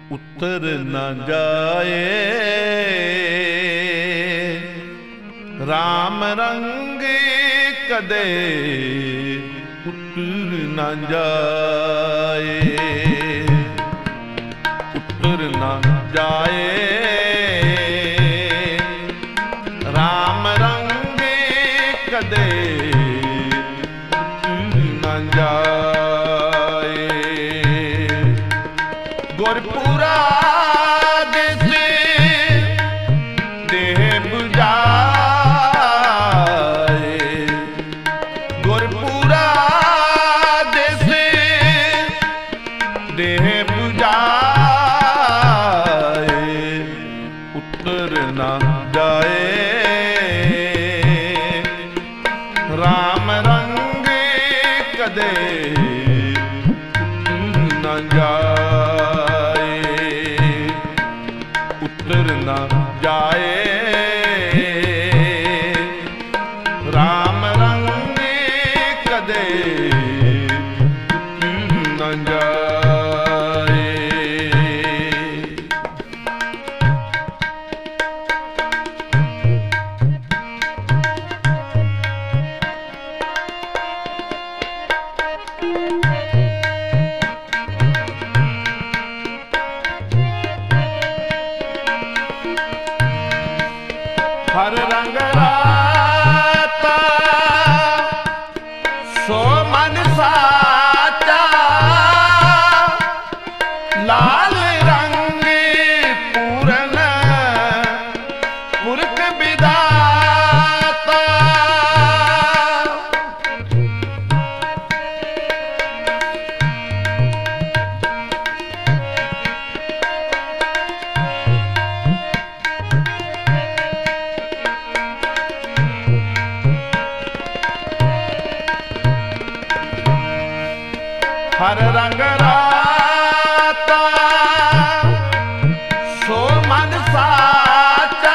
ਉਤਰ ਨਾ ਜਾਏ ਰਾਮ ਰੰਗ ਕਦੇ ਉਤਰ ਨਾ ਜਾਏ, ਉਤਰ ਨਾ ਜਾਏ ਰਾਮ ਰੰਗ ਕਦੇ ਉਤਰ ਨਾ ਜਾਏ। ਗੁਰਪੁਰਾ ਦਿਸੇ ਦੇਹ 부ਜਾਏ, ਗੁਰਪੁਰਾ ਦਿਸੇ ਦੇਹ 부ਜਾਏ, ਉਤਰ ਨਾ ਜਾਏ ਰਾਮ ਰੰਗ ਕਦੇ ਉਤਰ ਨਾ ਜਾਏ, ਉਤਰ ਨਾ ਜਾਏ ਰਾਮ ਰੰਗ ਕਦੇ ਉਤਰ ਨਾ ਜਾਏ। ਹਰ ਰੰਗ ਰਾਤਾ ਸੋ ਮਨ ਸਾਚਾ, ਲਾਲ ਰੰਗ ਪੂਰਨ ਪੁਰਖ ਵਿਦਾਤਾ। ਹਰ ਰੰਗ ਰਾਤਾ ਸੋ ਮਨ ਸਾਚਾ,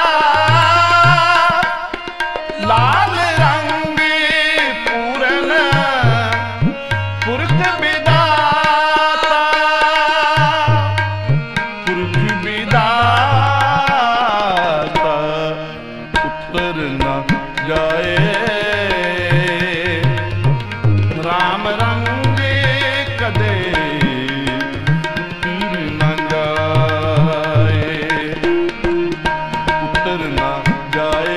ਲਾਲ ਰੰਗ ਪੂਰਨ ਪੁਰਖ ਵਿਦਾਤਾ, ਪੁਰਖ ਵਿਦਾਤਾ। ਉਤਰ ਨਾ ਜਾਏ ਰਾਮ ਰੰਗ ਕਦੇ ਉਤਰ ਨਾ ਜਾਏ, ਉਤਰ ਨਾ ਜਾਏ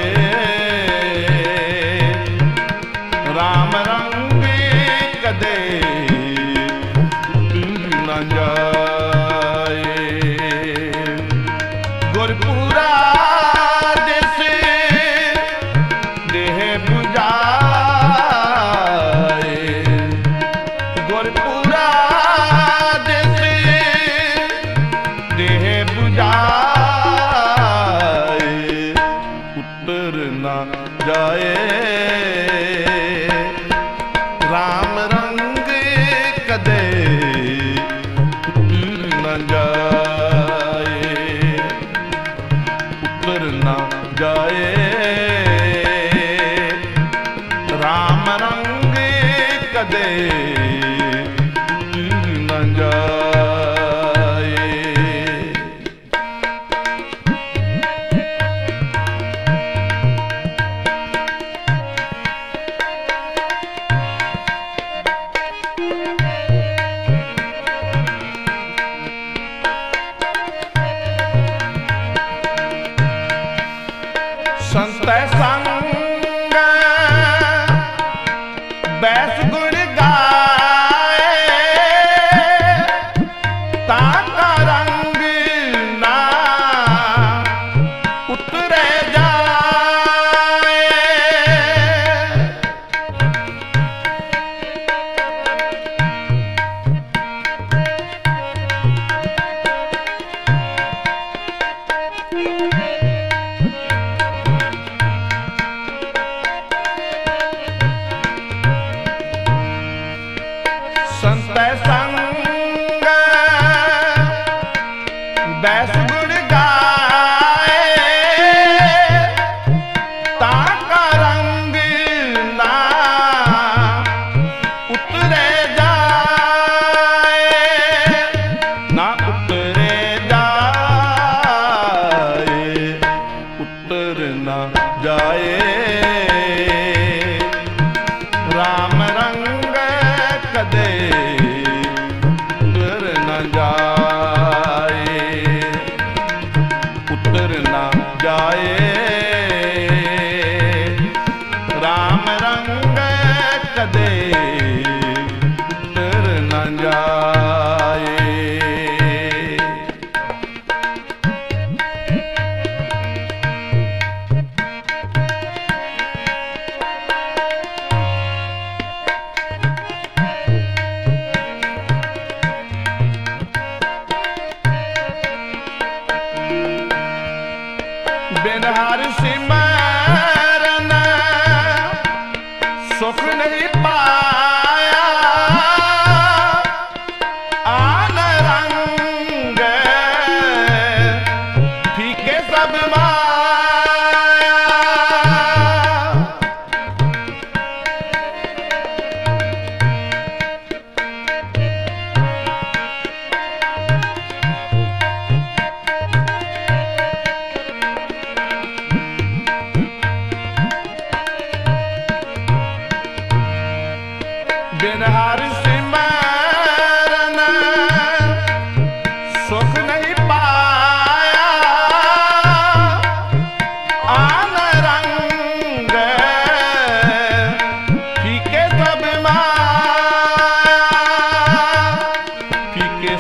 ਰਾਮ ਰੰਗ ਕਦੇ ਉਤਰ ਨਾ ਜਾਏ। ਗੁਰਪੁਰਾ ਦਿਸੇ ਦੇਹ 부ਜਾਏ, ਗੁਰਪੁਰਾ ਦੇਹ 부ਜਾਏ, ਉਤਰ ਨਾ ਜਾਏ ਰਾਮ ਰੰਗ ਕਦੇ ਉਤਰ ਨਾ ਜਾਏ, ਉਤਰ ਨਾ ਜਾਏ ਰਾਮ ਰੰਗ ਕਦੇ ਉਤਰ ਨਾ ਜਾਏ।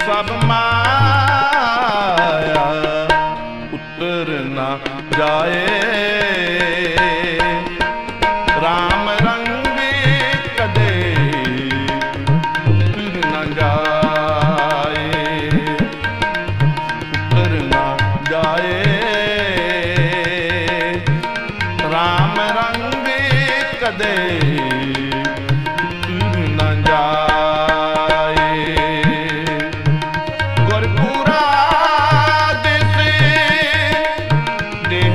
ਸਭ ਮਾਇਆ ਉਤਰ ਨਾ ਜਾਏ RAM ਰੰਗ ਕਦੇ ਉਤਰ ਨਾ ਜਾਏ ਉਤਰ ਨਾ ਜਾਏ RAM ਰੰਗ ਕਦੇ ਉਤਰ ਨਾ ਜਾਏ ਗੁਰਪੂਰਾ ਦਿਸ ਦੇਹ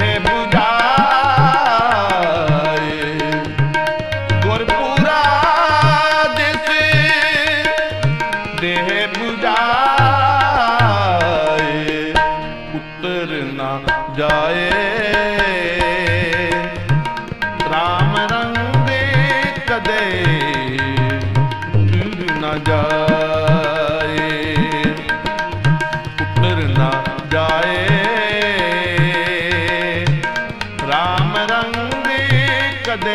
ਬੁਝਾਏ ਗੁਰਪੂਰਾ ਦਿਸ ਦੇਹ ਬੁਝਾਏ ਉਤਰ ਨਾ ਜਾਏ RAM ਰੰਗ ਕਦੇ ਉਤਰ ਨਾ ਜਾਏ ਉਤਰ ਨਾ ਜਾਏ RAM ਰੰਗ ਕਦੇ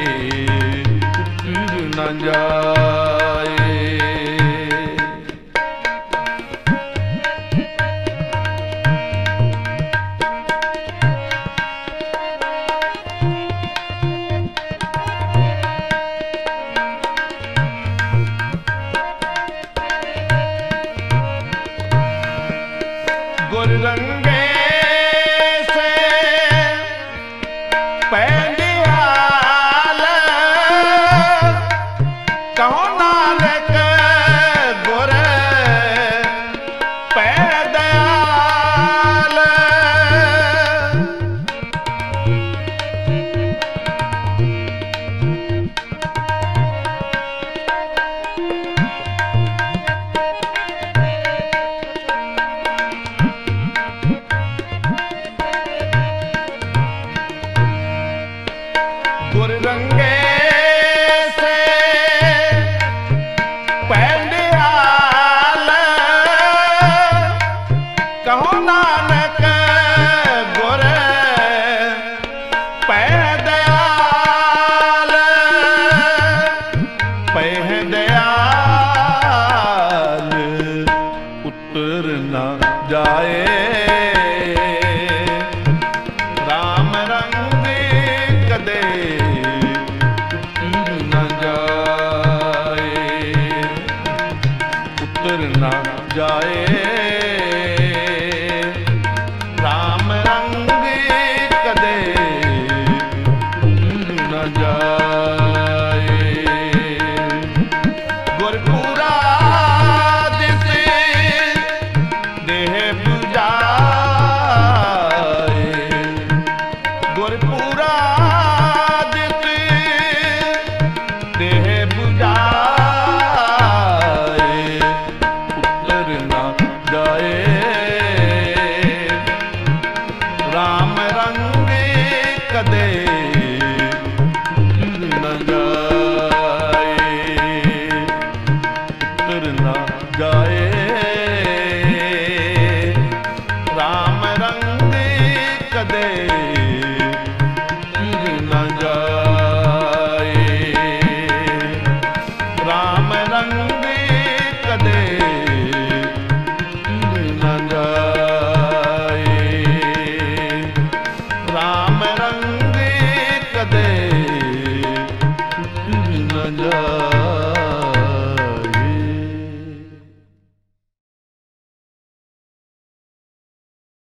ਉਤਰ ਨਾ ਜਾਏ ਗੁਰ ਰੰਗੇ ਸੇ ਪੈਂਡਿਆਲ ਕਹੋ ਨਾਨਕ ਗੁਰ ਪੈਦਿਆਲ ਗੁਰ ਰੰਗੇ ਸੇ ਪੈਂਡਿਆਲ ਕਹੋ ਨਾਨਕ ਗੁਰ ਪੈਦਿਆਲ ਪੈਦਿਆਲ ਉਤਰ ਨਾ ਜਾਏ RAM ਰੰਗ ਕਦੇ ਉਤਰ ਨਾ ਜਾਏ ਉਤਰ ਨਾ ਜਾਏ